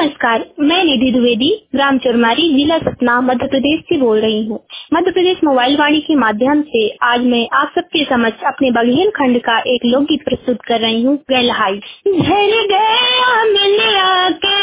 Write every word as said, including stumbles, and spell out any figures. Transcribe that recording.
नमस्कार, मैं निधि द्विवेदी ग्राम चुरमारी जिला सतना मध्य प्रदेश से बोल रही हूँ। मध्य प्रदेश मोबाइल वाणी के माध्यम से आज मैं आप सबके समक्ष अपने बघेल खंड का एक लोकगीत प्रस्तुत कर रही हूँ। गहलाई झर गया मन आके